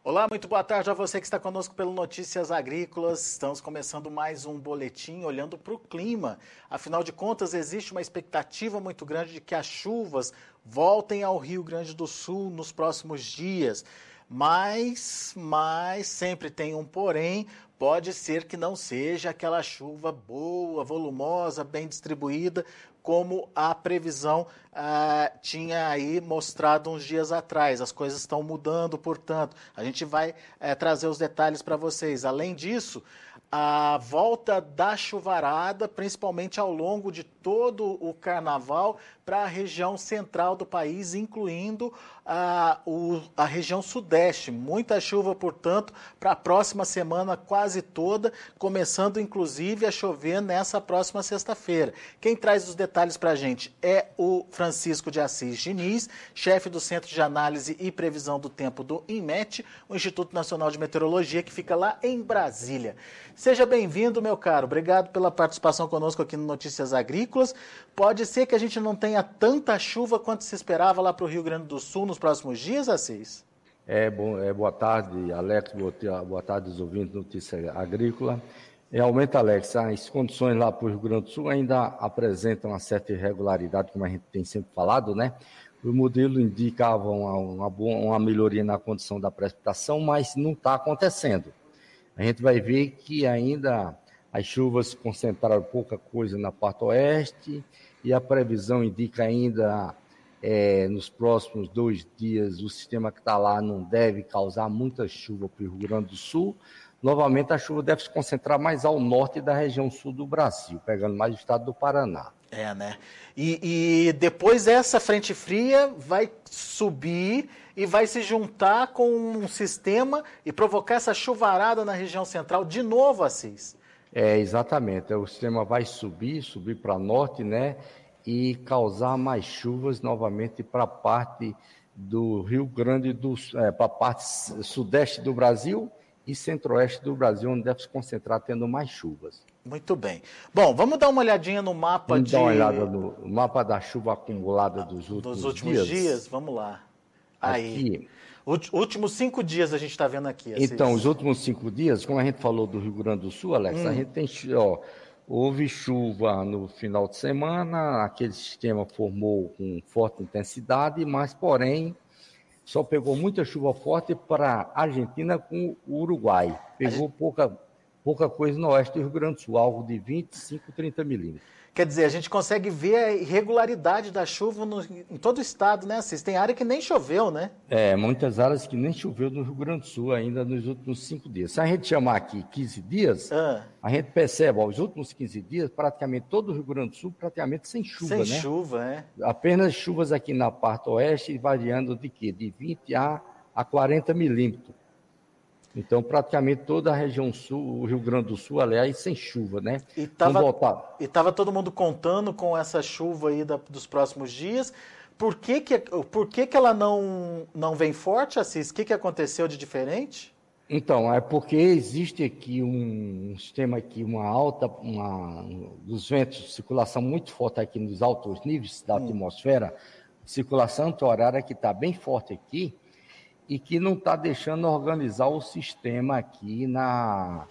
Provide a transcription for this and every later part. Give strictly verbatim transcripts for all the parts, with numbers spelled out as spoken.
Olá, muito boa tarde a você que está conosco pelo Notícias Agrícolas. Estamos começando mais um boletim olhando para o clima. Afinal de contas, existe uma expectativa muito grande de que as chuvas voltem ao Rio Grande do Sul nos próximos dias. Mas, mas sempre tem um porém, pode ser que não seja aquela chuva boa, volumosa, bem distribuída, como a previsão ah, tinha aí mostrado uns dias atrás. As coisas estão mudando, portanto, a gente vai eh, trazer os detalhes para vocês. Além disso, a volta da chuvarada, principalmente ao longo de todo o carnaval, para a região central do país, incluindo a, o, a região sudeste. Muita chuva, portanto, para a próxima semana quase toda, começando inclusive a chover nessa próxima sexta-feira. Quem traz os detalhes para a gente é o Francisco de Assis Diniz, chefe do Centro de Análise e Previsão do Tempo do INMET, o Instituto Nacional de Meteorologia, que fica lá em Brasília. Seja bem-vindo, meu caro. Obrigado pela participação conosco aqui no Notícias Agrícolas. Pode ser que a gente não tenha tanta chuva quanto se esperava lá para o Rio Grande do Sul nos próximos dias, Assis? É, bom, é, boa tarde, Alex. Boa, boa tarde, os ouvintes do Notícia Agrícola. Realmente, Alex, as condições lá para o Rio Grande do Sul ainda apresentam uma certa irregularidade, como a gente tem sempre falado, né? O modelo indicava uma, uma, boa, uma melhoria na condição da precipitação, mas não está acontecendo. A gente vai ver que ainda as chuvas concentraram pouca coisa na parte oeste e a previsão indica ainda é, nos próximos dois dias o sistema que está lá não deve causar muita chuva para o Rio Grande do Sul. Novamente a chuva deve se concentrar mais ao norte da região sul do Brasil, pegando mais o estado do Paraná. É, né? E, e depois essa frente fria vai subir e vai se juntar com um sistema e provocar essa chuvarada na região central de novo, Assis. É, exatamente. O sistema vai subir, subir para norte, né? E causar mais chuvas novamente para a parte do Rio Grande do Sul, é, para a parte sudeste do Brasil e centro-oeste do Brasil, onde deve se concentrar tendo mais chuvas. Muito bem. Bom, vamos dar uma olhadinha no mapa vamos de... dar uma olhada no mapa da chuva acumulada dos últimos, dos últimos dias. dias. Vamos lá. Aí. Aqui. Últimos cinco dias a gente está vendo aqui. Assis. Então, os últimos cinco dias, como a gente falou do Rio Grande do Sul, Alex, hum. a gente tem, ó, houve chuva no final de semana, aquele sistema formou com forte intensidade, mas, porém, só pegou muita chuva forte para a Argentina com o Uruguai. Pegou gente... pouca, pouca coisa no oeste do Rio Grande do Sul, algo de vinte e cinco, trinta milímetros. Quer dizer, a gente consegue ver a irregularidade da chuva no, em todo o estado, né, Assis? Tem área que nem choveu, né? É, muitas áreas que nem choveu no Rio Grande do Sul ainda nos últimos cinco dias. Se a gente chamar aqui quinze dias, ah. a gente percebe, ó, os últimos quinze dias, praticamente todo o Rio Grande do Sul, praticamente sem chuva, sem né? Sem chuva, é. Apenas chuvas aqui na parte oeste, variando de quê? De vinte a quarenta milímetros. Então, praticamente toda a região sul, o Rio Grande do Sul, aliás, sem chuva, né? E estava todo mundo contando com essa chuva aí da, dos próximos dias. Por que, que, por que, que ela não, não vem forte, Assis? O que, que aconteceu de diferente? Então, é porque existe aqui um, um sistema aqui, uma alta, uma, dos ventos de circulação muito forte aqui nos altos níveis da hum. atmosfera, circulação anti-horária que está bem forte aqui, e que não está deixando organizar o sistema aqui na,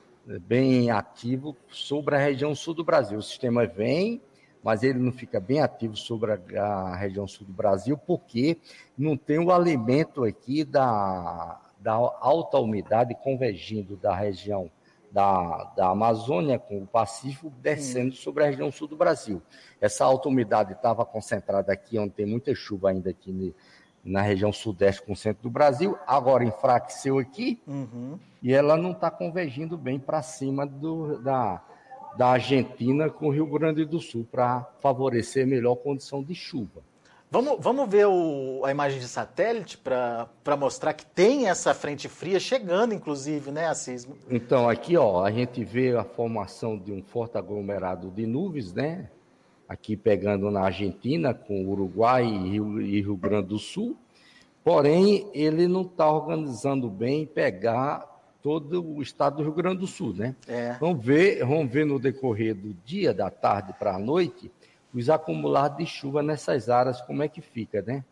bem ativo sobre a região sul do Brasil. O sistema vem, mas ele não fica bem ativo sobre a, a região sul do Brasil, porque não tem o alimento aqui da, da alta umidade convergindo da região da, da Amazônia com o Pacífico, descendo hum. sobre a região sul do Brasil. Essa alta umidade estava concentrada aqui, onde tem muita chuva ainda aqui na região sudeste com o centro do Brasil, agora enfraqueceu aqui uhum. e ela não está convergindo bem para cima do, da, da Argentina com o Rio Grande do Sul para favorecer melhor condição de chuva. Vamos, vamos ver o, a imagem de satélite para mostrar que tem essa frente fria chegando, inclusive, né, Assis? Então, aqui ó, a gente vê a formação de um forte aglomerado de nuvens, né? Aqui pegando na Argentina, com Uruguai e Rio, e Rio Grande do Sul, porém ele não está organizando bem pegar todo o estado do Rio Grande do Sul, né? É. Vamos ver, vamos ver no decorrer do dia, da tarde para a noite, os acumulados de chuva nessas áreas, como é que fica, né?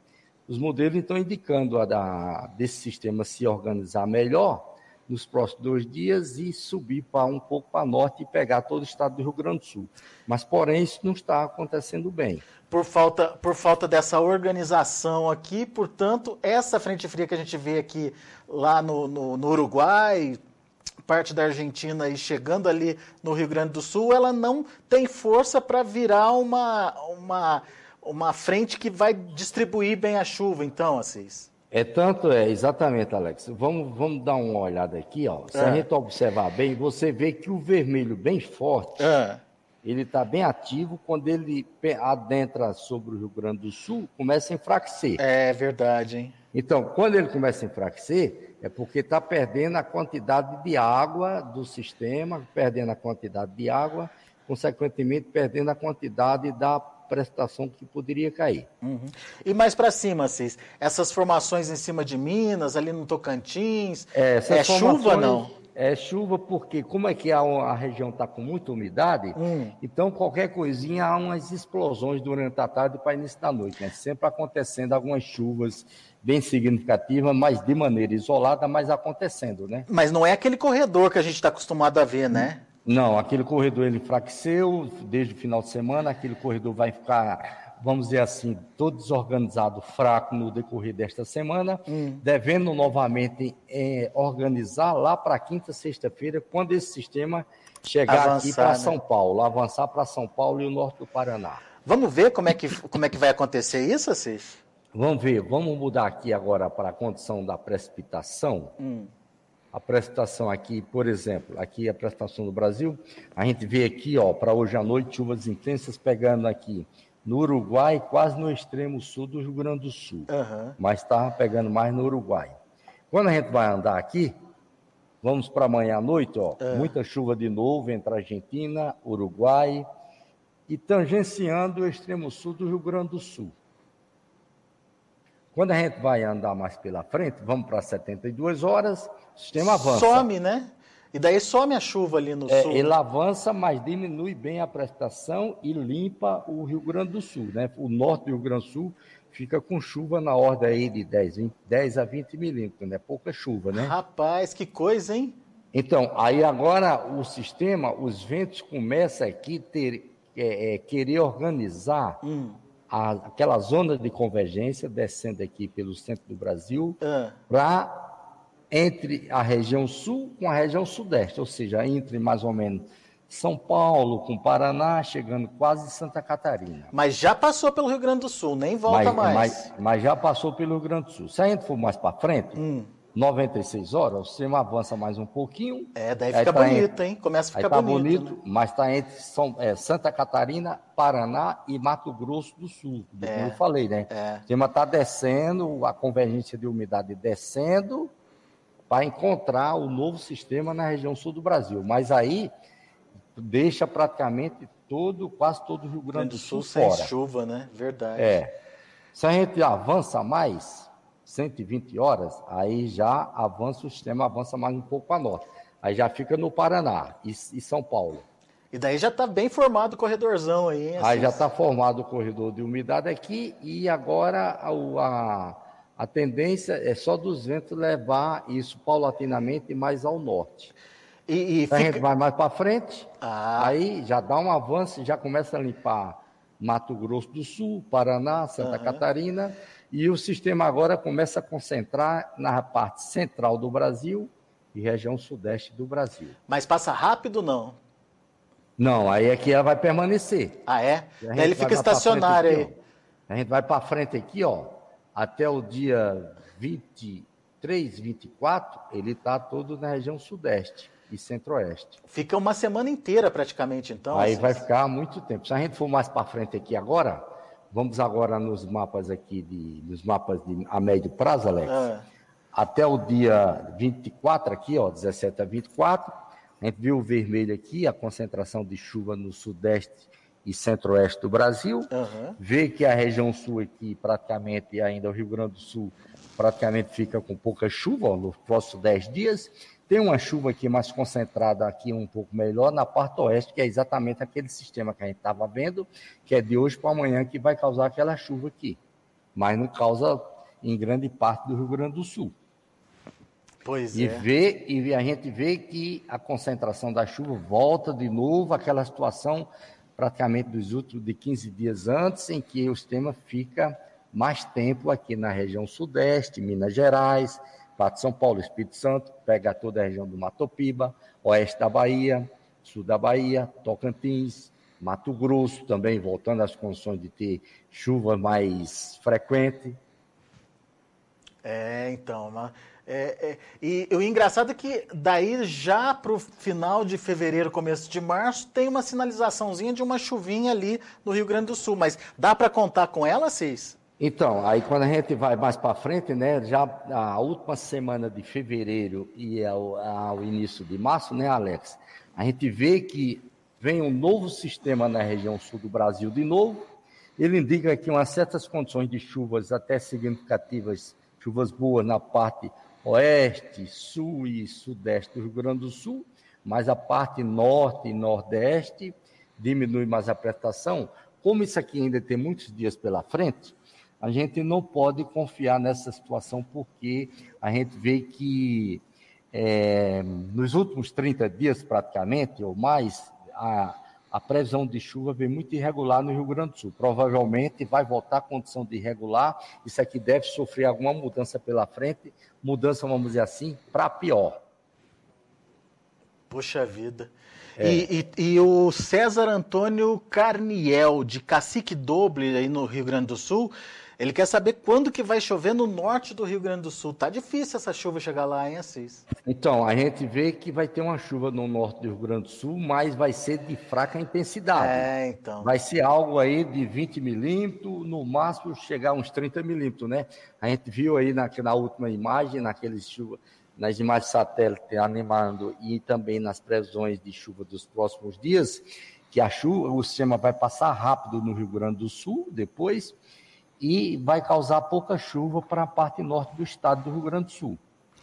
Os modelos estão indicando a da, desse sistema se organizar melhor nos próximos dois dias e subir para um pouco para norte e pegar todo o estado do Rio Grande do Sul. Mas, porém, isso não está acontecendo bem. Por falta, por falta dessa organização aqui, portanto, essa frente fria que a gente vê aqui lá no, no, no Uruguai, parte da Argentina e chegando ali no Rio Grande do Sul, ela não tem força para virar uma, uma, uma frente que vai distribuir bem a chuva, então, Assis. É tanto, é, exatamente, Alex. Vamos, vamos dar uma olhada aqui, ó. Se é. a gente observar bem, você vê que o vermelho bem forte, é. ele está bem ativo. Quando ele adentra sobre o Rio Grande do Sul, começa a enfraquecer. É verdade, hein? Então, quando ele começa a enfraquecer, é porque está perdendo a quantidade de água do sistema, perdendo a quantidade de água, consequentemente perdendo a quantidade da precipitação que poderia cair. Uhum. E mais para cima, Cis, essas formações em cima de Minas, ali no Tocantins, é, é chuva não? É chuva porque, como é que a, a região está com muita umidade, hum. então qualquer coisinha há umas explosões durante a tarde para início da noite, né? Sempre acontecendo algumas chuvas bem significativas, mas de maneira isolada, mas acontecendo, né? Mas não é aquele corredor que a gente está acostumado a ver, né? Não, aquele corredor ele enfraqueceu desde o final de semana, aquele corredor vai ficar, vamos dizer assim, todo desorganizado, fraco no decorrer desta semana, hum. devendo novamente é, organizar lá para quinta, sexta-feira, quando esse sistema chegar avançar, aqui para né? São Paulo, avançar para São Paulo e o norte do Paraná. Vamos ver como é que, como é que vai acontecer isso, Assis? Vamos ver, vamos mudar aqui agora para a condição da precipitação. Hum. A precipitação aqui, por exemplo, aqui a precipitação do Brasil, a gente vê aqui, ó, para hoje à noite, chuvas intensas pegando aqui no Uruguai, quase no extremo sul do Rio Grande do Sul, uhum. mas está pegando mais no Uruguai. Quando a gente vai andar aqui, vamos para amanhã à noite, ó, uhum. muita chuva de novo entre a Argentina, Uruguai e tangenciando o extremo sul do Rio Grande do Sul. Quando a gente vai andar mais pela frente, vamos para setenta e duas horas, o sistema avança. Some, né? E daí some a chuva ali no é, sul. Ele avança, mas diminui bem a precipitação e limpa o Rio Grande do Sul, né? O norte do Rio Grande do Sul fica com chuva na ordem aí de dez, vinte, dez a vinte milímetros, né? Pouca chuva, né? Rapaz, que coisa, hein? Então, aí agora o sistema, os ventos começam aqui a ter, é, é, querer organizar... Hum. A, aquela zona de convergência descendo aqui pelo centro do Brasil ah. para entre a região sul com a região sudeste, ou seja, entre mais ou menos São Paulo com Paraná, chegando quase Santa Catarina. Mas já passou pelo Rio Grande do Sul, nem volta mas, mais. Mas, mas já passou pelo Rio Grande do Sul. Se a gente for mais para frente, hum. noventa e seis horas, o sistema avança mais um pouquinho. É, daí fica tá bonito, entre, hein? Começa a ficar tá bonito. bonito, né? Mas está entre São, é, Santa Catarina, Paraná e Mato Grosso do Sul, do é, que eu falei, né? É. O sistema está descendo, a convergência de umidade descendo para encontrar o novo sistema na região sul do Brasil. Mas aí deixa praticamente todo, quase todo o Rio Grande do Sul, Sul fora. Sem chuva, né? Verdade. É. Se a gente avança mais... cento e vinte horas, aí já avança o sistema, avança mais um pouco para norte. Aí já fica no Paraná e, e São Paulo. E daí já está bem formado o corredorzão aí, hein? Aí já está formado o corredor de umidade aqui e agora a, a, a tendência é só dos ventos levar isso paulatinamente mais ao norte. E, e fica... A gente vai mais para frente, ah. aí já dá um avanço, já começa a limpar Mato Grosso do Sul, Paraná, Santa uhum. Catarina... E o sistema agora começa a concentrar na parte central do Brasil e região sudeste do Brasil. Mas passa rápido, não? Não, aí é que ela vai permanecer. Ah, é? Ele fica estacionário aqui, aí. Ó. A gente vai para frente aqui, ó, até o dia vinte e três, vinte e quatro, ele está todo na região sudeste e centro-oeste. Fica uma semana inteira praticamente, então? Aí assim. vai ficar muito tempo. Se a gente for mais para frente aqui agora... Vamos agora nos mapas aqui, de, nos mapas de, a médio prazo, Alex. Ah. Até o dia vinte e quatro aqui, ó, dezessete a vinte e quatro, a gente viu o vermelho aqui, a concentração de chuva no sudeste e centro-oeste do Brasil. Uhum. Vê que a região sul aqui, praticamente, ainda o Rio Grande do Sul, praticamente fica com pouca chuva, ó, nos próximos dez dias. Tem uma chuva aqui mais concentrada, aqui um pouco melhor, na parte oeste, que é exatamente aquele sistema que a gente estava vendo, que é de hoje para amanhã, que vai causar aquela chuva aqui. Mas não causa em grande parte do Rio Grande do Sul. Pois e é. Vê, e a gente vê que a concentração da chuva volta de novo àquela situação praticamente dos últimos de quinze dias antes, em que o sistema fica mais tempo aqui na região sudeste, Minas Gerais, Estado de São Paulo, Espírito Santo, pega toda a região do Mato Piba, oeste da Bahia, sul da Bahia, Tocantins, Mato Grosso, também voltando às condições de ter chuva mais frequente. É, então, mas, é, é, e, e o engraçado é que daí já para o final de fevereiro, começo de março, tem uma sinalizaçãozinha de uma chuvinha ali no Rio Grande do Sul, mas dá para contar com ela, Cis? Então, aí quando a gente vai mais para frente, né, já a última semana de fevereiro e ao, ao início de março, né, Alex, a gente vê que vem um novo sistema na região sul do Brasil de novo. Ele indica que umas certas condições de chuvas até significativas, chuvas boas na parte oeste, sul e sudeste do Rio Grande do Sul, mas a parte norte e nordeste diminui mais a precipitação. Como isso aqui ainda tem muitos dias pela frente, a gente não pode confiar nessa situação, porque a gente vê que é, nos últimos trinta dias, praticamente, ou mais, a, a previsão de chuva vem muito irregular no Rio Grande do Sul. Provavelmente vai voltar a condição de irregular. Isso aqui deve sofrer alguma mudança pela frente, mudança, vamos dizer assim, para pior. Poxa vida. É. E, e, e o César Antônio Carniel, de Cacique Doble, aí no Rio Grande do Sul, ele quer saber quando que vai chover no norte do Rio Grande do Sul. Tá difícil essa chuva chegar lá, hein, Assis? Então, a gente vê que vai ter uma chuva no norte do Rio Grande do Sul, mas vai ser de fraca intensidade. É, então. Vai ser algo aí de vinte milímetros, no máximo chegar a uns trinta milímetros, né? A gente viu aí na, na última imagem, naqueles chuva, nas imagens satélite animando e também nas previsões de chuva dos próximos dias, que a chuva, o sistema vai passar rápido no Rio Grande do Sul depois, e vai causar pouca chuva para a parte norte do estado do Rio Grande do Sul.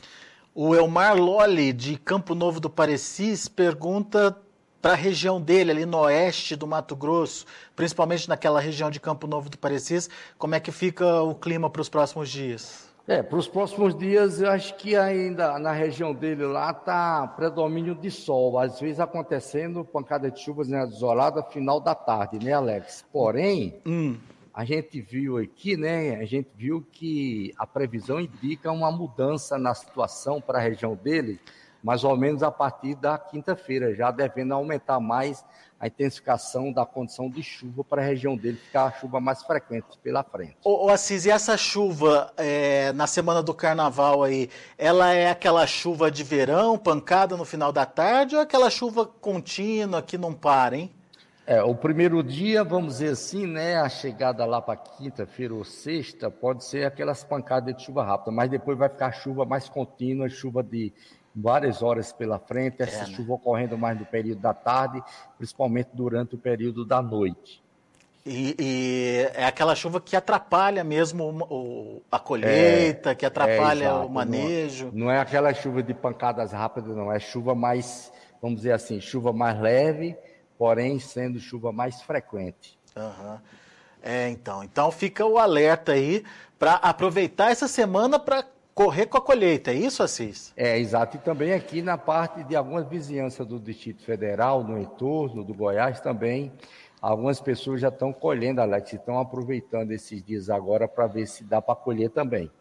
O Elmar Lolli, de Campo Novo do Parecis, pergunta para a região dele, ali no oeste do Mato Grosso, principalmente naquela região de Campo Novo do Parecis, como é que fica o clima para os próximos dias? É, para os próximos dias, eu acho que ainda na região dele lá está predomínio de sol, às vezes acontecendo pancada de chuvas, né, isolada final da tarde, né, Alex? Porém... Hum. A gente viu aqui, né? A gente viu que a previsão indica uma mudança na situação para a região dele, mais ou menos a partir da quinta-feira, já devendo aumentar mais a intensificação da condição de chuva para a região dele, ficar a chuva mais frequente pela frente. Ô, ô Assis, e essa chuva é, na semana do carnaval aí, ela é aquela chuva de verão, pancada no final da tarde, ou aquela chuva contínua que não para, hein? É, o primeiro dia, vamos dizer assim, né, a chegada lá para quinta-feira ou sexta, pode ser aquelas pancadas de chuva rápida, mas depois vai ficar chuva mais contínua, chuva de várias horas pela frente, essa é, né? Chuva ocorrendo mais no período da tarde, principalmente durante o período da noite. E, e é aquela chuva que atrapalha mesmo o, o, a colheita, é, que atrapalha é, o manejo. Não, não é aquela chuva de pancadas rápidas, não, é chuva mais, vamos dizer assim, chuva mais leve, porém sendo chuva mais frequente. Uhum. É, então, então fica o alerta aí para aproveitar essa semana para correr com a colheita, é isso, Assis? É, exato. E também aqui na parte de algumas vizinhanças do Distrito Federal, no entorno do Goiás também, algumas pessoas já estão colhendo, Alex, estão aproveitando esses dias agora para ver se dá para colher também.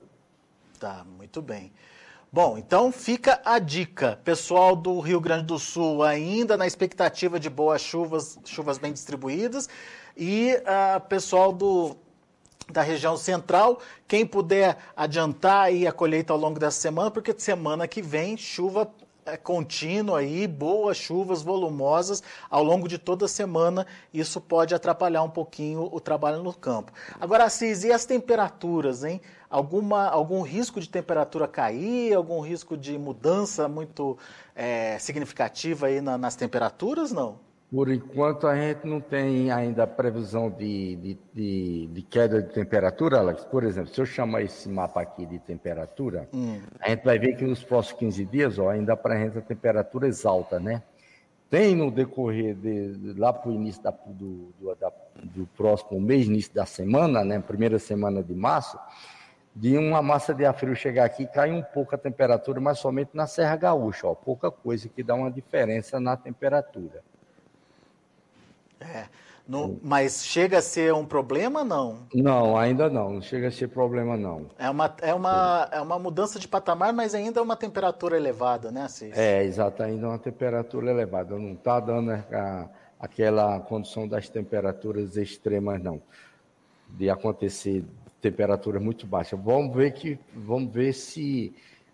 Tá, muito bem. Bom, então fica a dica. Pessoal do Rio Grande do Sul ainda na expectativa de boas chuvas, chuvas bem distribuídas. E uh, pessoal do, da região central, quem puder adiantar aí a colheita ao longo dessa semana, porque semana que vem chuva é, contínua aí, boas chuvas volumosas ao longo de toda a semana. Isso pode atrapalhar um pouquinho o trabalho no campo. Agora, Assis, e as temperaturas, hein? Alguma, algum risco de temperatura cair, algum risco de mudança muito é, significativa aí na, nas temperaturas, não? Por enquanto, a gente não tem ainda previsão de, de, de, de queda de temperatura, Alex. Por exemplo, se eu chamar esse mapa aqui de temperatura, hum. a gente vai ver que nos próximos quinze dias, ó, ainda apresenta temperaturas altas, né? Tem no decorrer de, de lá para o início da, do, do, da, do próximo mês, início da semana, né? Primeira semana de março, de uma massa de ar frio chegar aqui, cai um pouco a temperatura, mas somente na Serra Gaúcha, ó, pouca coisa que dá uma diferença na temperatura. É, no, mas chega a ser um problema, não? Não, ainda não, não chega a ser problema, não. É uma, é uma, é uma mudança de patamar, mas ainda é uma temperatura elevada, né, Assis? É, exato, ainda é uma temperatura elevada, não está dando a, aquela condição das temperaturas extremas, não, de acontecer temperaturas muito baixas. Vamos ver, que, vamos ver se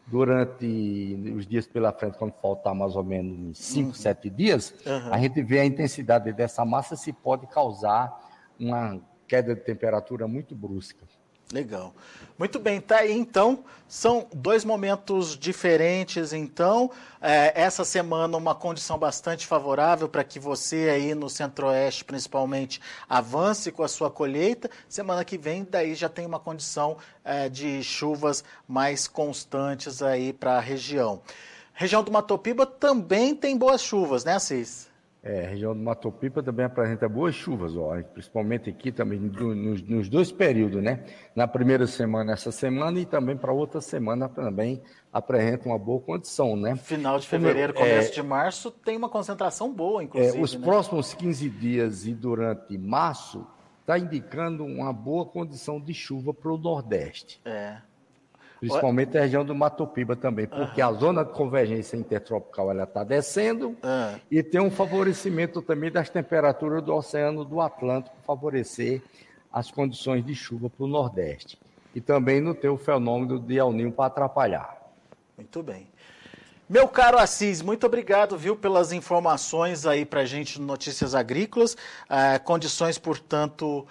durante os dias pela frente, quando faltar mais ou menos cinco, uhum. sete dias, uhum. a gente vê a intensidade dessa massa se pode causar uma queda de temperatura muito brusca. Legal. Muito bem, tá aí então, são dois momentos diferentes, então, é, essa semana uma condição bastante favorável para que você aí no Centro-Oeste, principalmente, avance com a sua colheita, semana que vem daí já tem uma condição é, de chuvas mais constantes aí para a região. Região do Mato Piba também tem boas chuvas, né, Assis? É, a região do Mato Piba também apresenta boas chuvas, ó, principalmente aqui também nos, nos dois períodos, né? Na primeira semana, essa semana, e também para outra semana também apresenta uma boa condição, né? Final de fevereiro, Como, começo é, de março, tem uma concentração boa, inclusive. É, os né? próximos quinze dias e durante março, está indicando uma boa condição de chuva para o Nordeste. É. Principalmente a região do Mato Piba também, porque uhum. a zona de convergência intertropical está descendo uhum. e tem um favorecimento também das temperaturas do Oceano do Atlântico, favorecer as condições de chuva para o Nordeste. E também não tem o fenômeno de El Niño para atrapalhar. Muito bem. Meu caro Assis, muito obrigado, viu, pelas informações aí para a gente no Notícias Agrícolas. É, condições, portanto,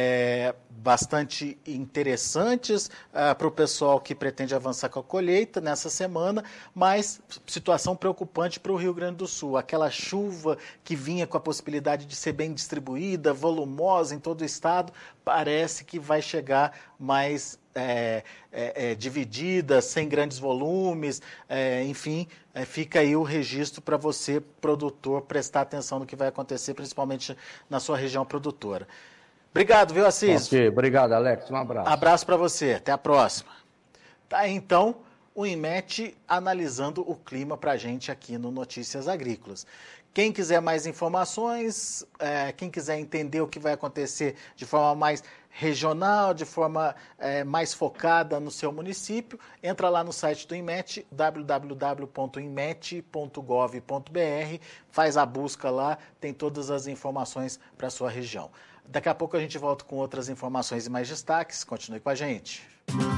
é, bastante interessantes é, para o pessoal que pretende avançar com a colheita nessa semana, mas situação preocupante para o Rio Grande do Sul. Aquela chuva que vinha com a possibilidade de ser bem distribuída, volumosa em todo o estado, parece que vai chegar mais É, é, é, dividida, sem grandes volumes, é, enfim, é, fica aí o registro para você, produtor, prestar atenção no que vai acontecer, principalmente na sua região produtora. Obrigado, viu, Assis? Ok, obrigado, Alex, um abraço. Abraço para você, até a próxima. Tá aí, então, o INMET analisando o clima para a gente aqui no Notícias Agrícolas. Quem quiser mais informações, é, quem quiser entender o que vai acontecer de forma mais regional, de forma é, mais focada no seu município, entra lá no site do INMET, w w w ponto inmet ponto gov ponto b r, faz a busca lá, tem todas as informações para a sua região. Daqui a pouco a gente volta com outras informações e mais destaques. Continue com a gente.